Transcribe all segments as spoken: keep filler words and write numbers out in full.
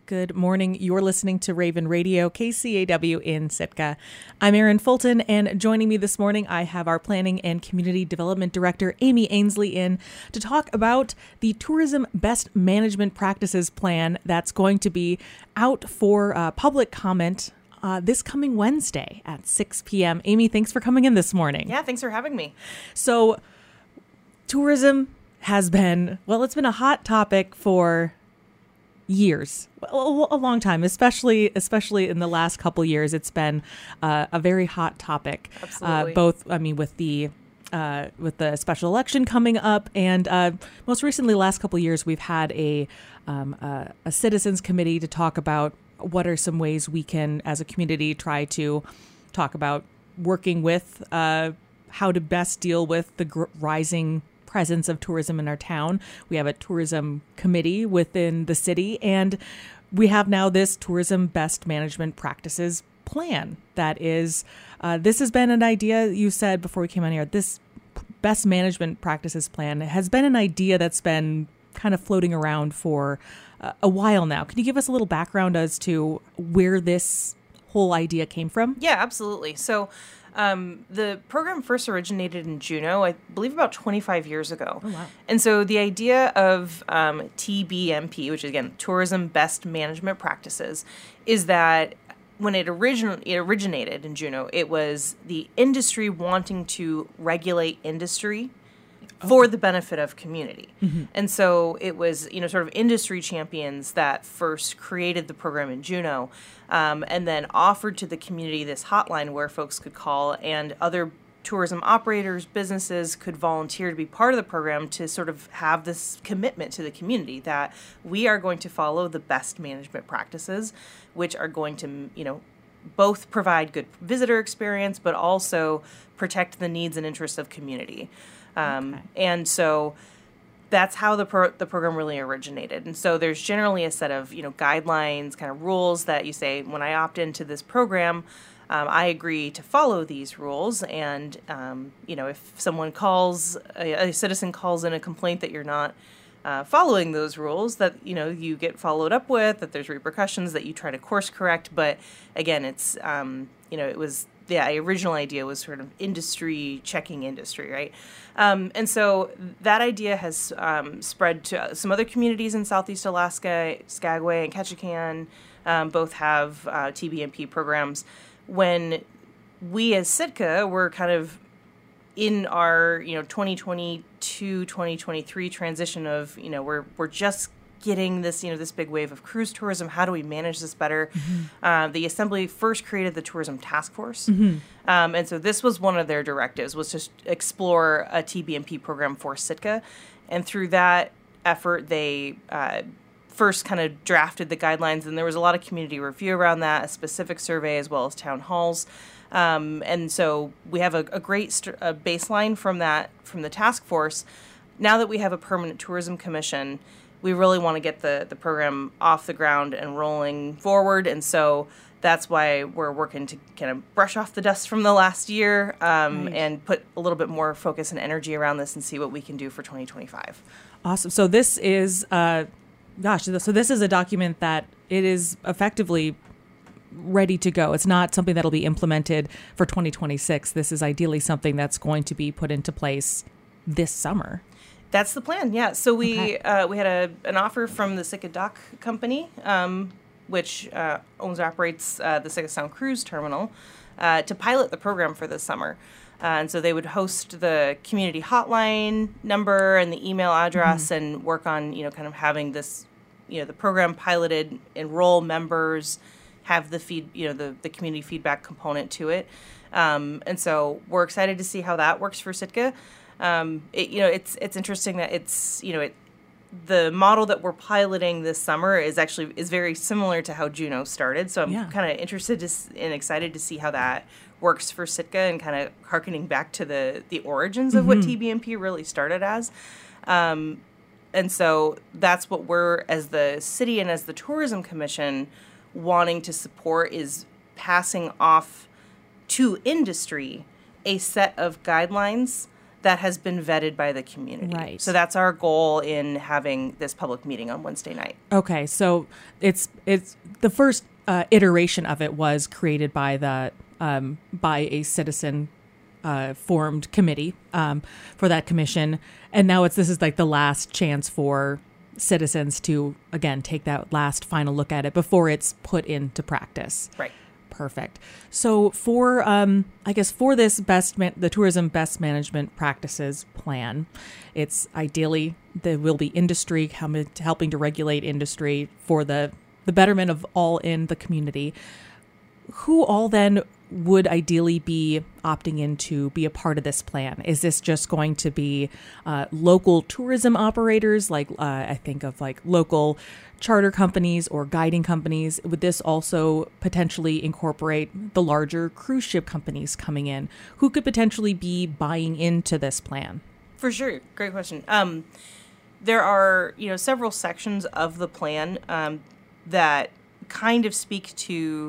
Good morning. You're listening to Raven Radio, K C A W in Sitka. I'm Erin Fulton, and joining me this morning, I have our Planning and Community Development Director, Amy Ainsley, in to talk about the Tourism Best Management Practices Plan that's going to be out for uh, public comment uh, this coming Wednesday at six p.m. Amy, thanks for coming in this morning. Yeah, thanks for having me. So, tourism has been, well, it's been a hot topic for years, a, a long time, especially especially in the last couple years. It's been uh, a very hot topic. Absolutely. Uh, both, I mean, with the uh, with the special election coming up, and uh, most recently, last couple years, we've had a um, a, a citizens committee to talk about what are some ways we can, as a community, try to talk about working with uh, how to best deal with the gr- rising presence of tourism in our town. We have a tourism committee within the city, and we have now this tourism best management practices plan. That is, uh, this has been an idea you said before we came on here. This best management practices plan has been an idea that's been kind of floating around for uh, a while now. Can you give us a little background as to where this whole idea came from? Yeah, absolutely. So Um, the program first originated in Juneau, I believe about twenty-five years ago. Oh, wow. And so the idea of um, T B M P, which is, again, Tourism Best Management Practices, is that when it, origin- it originated in Juneau, it was the industry wanting to regulate industry for the benefit of community. Mm-hmm. And so it was, you know, sort of industry champions that first created the program in Juneau, um, and then offered to the community this hotline where folks could call, and other tourism operators, businesses could volunteer to be part of the program to sort of have this commitment to the community that we are going to follow the best management practices, which are going to, you know, both provide good visitor experience, but also protect the needs and interests of community. Um, okay. And so that's how the pro- the program really originated. And so there's generally a set of, you know, guidelines, kind of rules that you say, when I opt into this program, um, I agree to follow these rules. And, um, you know, if someone calls, a, a citizen calls in a complaint that you're not uh, following those rules, that, you know, you get followed up with, that there's repercussions, that you try to course correct. But again, it's, um, you know, it was, the original idea was sort of industry checking industry, right? Um, and so that idea has um, spread to some other communities in Southeast Alaska. Skagway and Ketchikan um, both have uh, T B M P programs. When we as Sitka were kind of in our, you know, twenty twenty-two, twenty twenty-three transition of, you know, we're we're just getting this, you know, this big wave of cruise tourism. How do we manage this better? Mm-hmm. Uh, the Assembly first created the Tourism Task Force. Mm-hmm. Um, and so this was one of their directives, was to explore a T B M P program for Sitka. And through that effort, they uh, first kind of drafted the guidelines, and there was a lot of community review around that, a specific survey, as well as town halls. Um, and so we have a, a great st- a baseline from that, from the task force. Now that we have a permanent tourism commission, we really want to get the, the program off the ground and rolling forward. And so that's why we're working to kind of brush off the dust from the last year um, right. and put a little bit more focus and energy around this and see what we can do for twenty twenty-five. Awesome. So this is, uh, gosh, so this is a document that it is effectively ready to go. It's not something that'll be implemented for twenty twenty-six. This is ideally something that's going to be put into place this summer. That's the plan, yeah. So we okay. uh, we had a an offer from the Sitka Dock Company, um, which uh, owns and operates uh, the Sitka Sound Cruise Terminal, uh, to pilot the program for this summer. Uh, and so they would host the community hotline number and the email address, mm-hmm. and work on, you know, kind of having this, you know, the program piloted, enroll members, have the feed, you know, the, the community feedback component to it. Um, and so we're excited to see how that works for Sitka. Um, it, you know, it's it's interesting that it's, you know, it the model that we're piloting this summer is actually is very similar to how Juneau started. So I'm yeah. kind of interested to, and excited to see how that works for Sitka, and kind of harkening back to the, the origins of mm-hmm. what T B M P really started as. Um, and so that's what we're, as the city and as the Tourism Commission, wanting to support, is passing off to industry a set of guidelines that has been vetted by the community. Right. So that's our goal in having this public meeting on Wednesday night. Okay, so it's it's the first uh, iteration of it was created by the um, by a citizen uh, formed committee um, for that commission, and now it's this is like the last chance for citizens to again take that last final look at it before it's put into practice. Right. Perfect. So for, um, I guess for this best, man- the tourism best management practices plan, it's ideally there will be industry com- helping to regulate industry for the, the betterment of all in the community. Who all then would ideally be opting in to be a part of this plan? Is this just going to be uh, local tourism operators, like uh, I think of like local charter companies or guiding companies? Would this also potentially incorporate the larger cruise ship companies coming in? Who could potentially be buying into this plan? For sure. Great question. Um, there are, you know, several sections of the plan um, that kind of speak to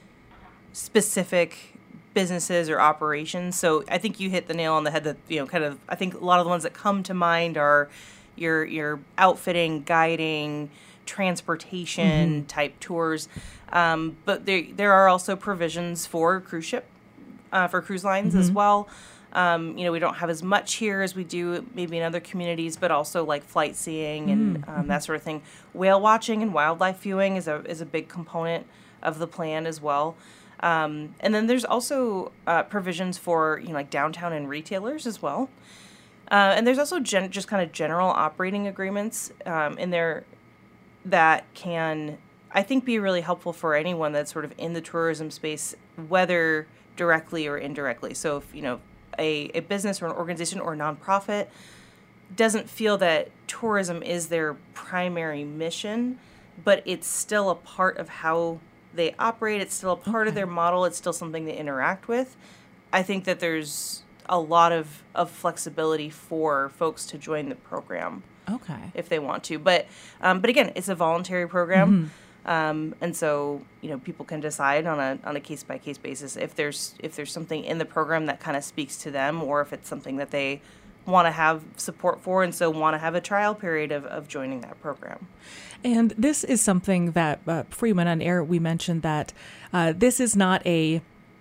specific businesses or operations. So I think you hit the nail on the head that, you know, kind of, I think a lot of the ones that come to mind are your your outfitting, guiding, transportation mm-hmm. type tours. Um, but there there are also provisions for cruise ship, uh, for cruise lines mm-hmm. as well. Um, you know, we don't have as much here as we do maybe in other communities, but also like flight seeing and mm-hmm. um, that sort of thing. Whale watching and wildlife viewing is a is a big component of the plan as well. Um, and then there's also uh, provisions for, you know, like downtown and retailers as well. Uh, and there's also gen- just kind of general operating agreements um, in there that can, I think, be really helpful for anyone that's sort of in the tourism space, whether directly or indirectly. So if, you know, a, a business or an organization or a nonprofit doesn't feel that tourism is their primary mission, but it's still a part of how they operate, it's still a part okay. of their model, it's still something they interact with, I think that there's a lot of, of flexibility for folks to join the program. Okay. If they want to. But um, but again, it's a voluntary program. Mm-hmm. Um, and so, you know, people can decide on a on a case by case basis if there's if there's something in the program that kind of speaks to them, or if it's something that they want to have support for, and so want to have a trial period of, of joining that program. And this is something that uh, before you went on air, we mentioned that uh, this is not a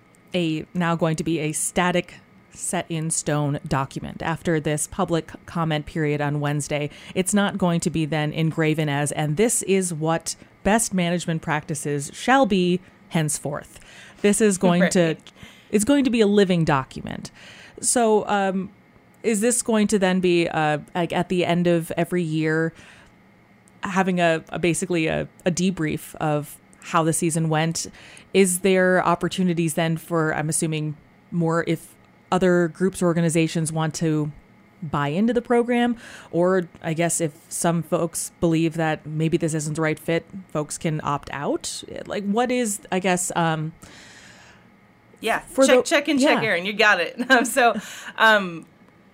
a now going to be a static set in stone document. After this public comment period on Wednesday, it's not going to be then engraven as, and this is what best management practices shall be henceforth. This is going right. to it's going to be a living document. So um, is this going to then be uh, like at the end of every year having a, a basically a, a debrief of how the season went? Is there opportunities then for, I'm assuming, more if other groups or organizations want to buy into the program, or I guess if some folks believe that maybe this isn't the right fit, folks can opt out? Like, what is, I guess, um, yeah, for check, the, check and check, yeah. Erin, you got it. so, um,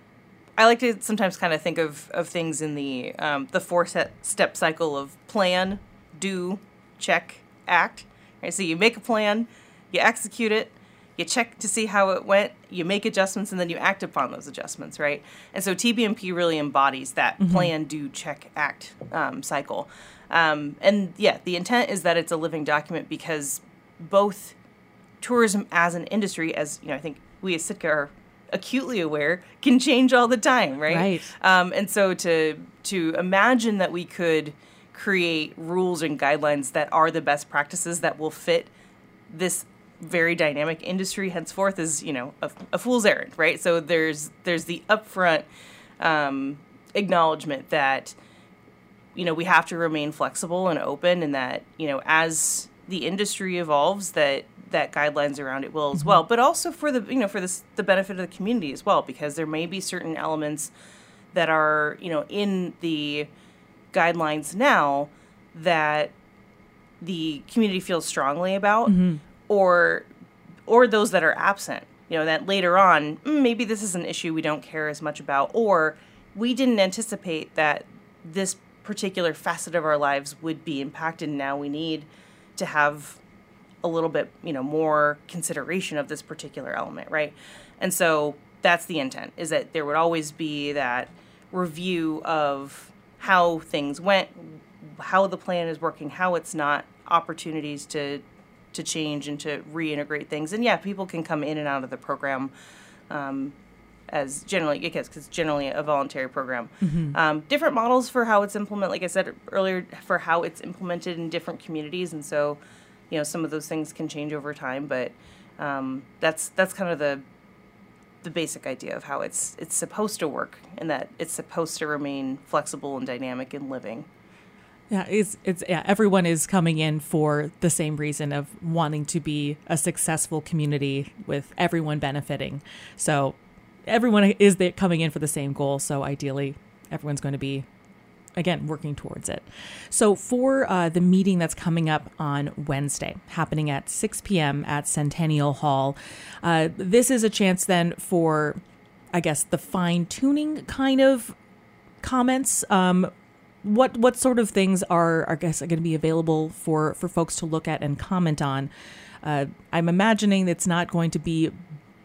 I like to sometimes kind of think of, of things in the um, the four set step cycle of plan, do, check, act. Right? So you make a plan, you execute it, you check to see how it went, you make adjustments, and then you act upon those adjustments, right? And so T B M P really embodies that mm-hmm. plan, do, check, act um, cycle. Um, and yeah, the intent is that it's a living document because both tourism as an industry, as you know, I think we as Sitka are acutely aware, can change all the time, right? Right. Um, and so to to imagine that we could create rules and guidelines that are the best practices that will fit this very dynamic industry henceforth is, you know, a, a fool's errand, right? So there's there's the upfront um, acknowledgement that, you know, we have to remain flexible and open, and that, you know, as the industry evolves, that that guidelines around it will as mm-hmm. well, but also for the, you know, for this, the benefit of the community as well, because there may be certain elements that are, you know, in the guidelines now that the community feels strongly about, mm-hmm. or or those that are absent, you know, that later on, mm, maybe this is an issue we don't care as much about, or we didn't anticipate that this particular facet of our lives would be impacted. Now we need to have a little bit, you know, more consideration of this particular element, right? And so that's the intent, is that there would always be that review of how things went, how the plan is working, how it's not, opportunities to to change and to reintegrate things. And yeah, people can come in and out of the program um, as generally, because it's generally a voluntary program. Mm-hmm. Um, different models for how it's implemented, like I said earlier, for how it's implemented in different communities. And so, you know, some of those things can change over time, but um, that's that's kind of the the basic idea of how it's it's supposed to work, and that it's supposed to remain flexible and dynamic and living. Yeah, it's it's yeah. Everyone is coming in for the same reason of wanting to be a successful community with everyone benefiting. So everyone is there coming in for the same goal. So ideally, everyone's going to be, again, working towards it. So for uh, the meeting that's coming up on Wednesday, happening at six p.m. at Centennial Hall, uh, this is a chance then for, I guess, the fine tuning kind of comments. Um, What what sort of things are, I guess, are going to be available for, for folks to look at and comment on? Uh, I'm imagining it's not going to be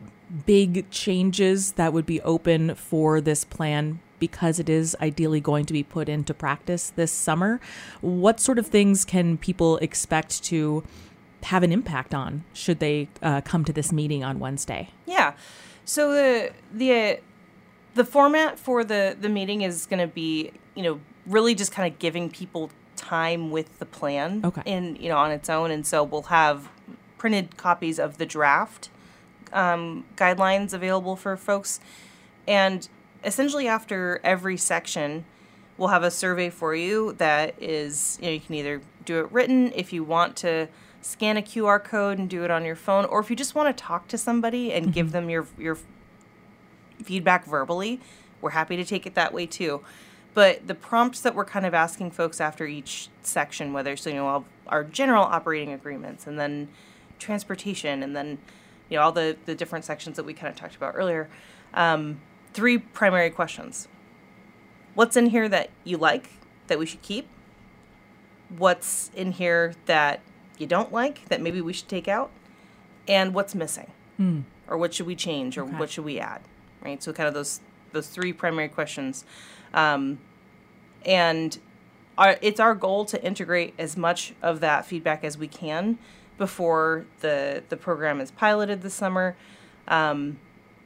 big changes that would be open for this plan because it is ideally going to be put into practice this summer. What sort of things can people expect to have an impact on should they uh, come to this meeting on Wednesday? Yeah. So the the the format for the, the meeting is going to be, you know, really just kind of giving people time with the plan okay. in, you know, on its own. And so we'll have printed copies of the draft um, guidelines available for folks. And essentially after every section, we'll have a survey for you that is, you know, you can either do it written if you want to scan a Q R code and do it on your phone, or if you just want to talk to somebody and mm-hmm. give them your, your feedback verbally, we're happy to take it that way too. But the prompts that we're kind of asking folks after each section, whether, so, you know, our general operating agreements and then transportation and then, you know, all the, the different sections that we kind of talked about earlier, um, three primary questions. What's in here that you like, that we should keep? What's in here that you don't like, that maybe we should take out? And what's missing? Mm. Or what should we change, or okay. what should we add? Right? So kind of those those three primary questions. Um, and our, it's our goal to integrate as much of that feedback as we can before the the program is piloted this summer. Um,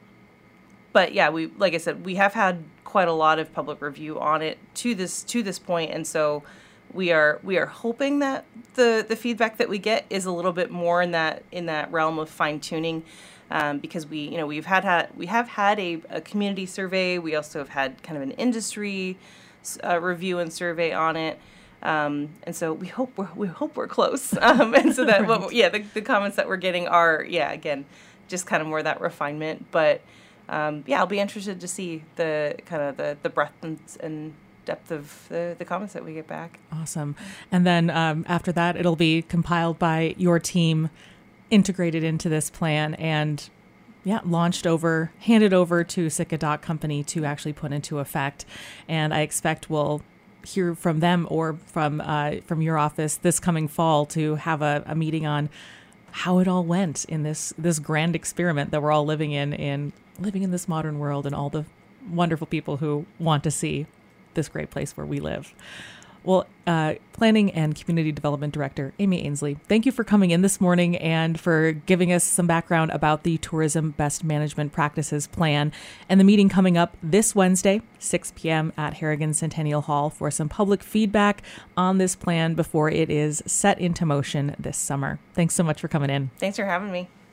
but yeah, we like I said, we have had quite a lot of public review on it to this to this point, and so we are we are hoping that the the feedback that we get is a little bit more in that in that realm of fine tuning. Um, because we, you know, we've had, had we have had a, a community survey. We also have had kind of an industry uh, review and survey on it, um, and so we hope we're, we hope we're close. Um, and so that, right. what, yeah, the, the comments that we're getting are, yeah, again, just kind of more that refinement. But um, yeah, I'll be interested to see the kind of the, the breadth and, and depth of the, the comments that we get back. Awesome. And then um, after that, it'll be compiled by your team, integrated into this plan, and yeah, launched over, handed over to Sitka Dock Company to actually put into effect. And I expect we'll hear from them or from uh, from your office this coming fall to have a, a meeting on how it all went in this this grand experiment that we're all living in, in living in this modern world, and all the wonderful people who want to see this great place where we live. Well, uh, Planning and Community Development Director Amy Ainsley, thank you for coming in this morning and for giving us some background about the Tourism Best Management Practices Plan and the meeting coming up this Wednesday, six p.m. at Harrigan Centennial Hall for some public feedback on this plan before it is set into motion this summer. Thanks so much for coming in. Thanks for having me.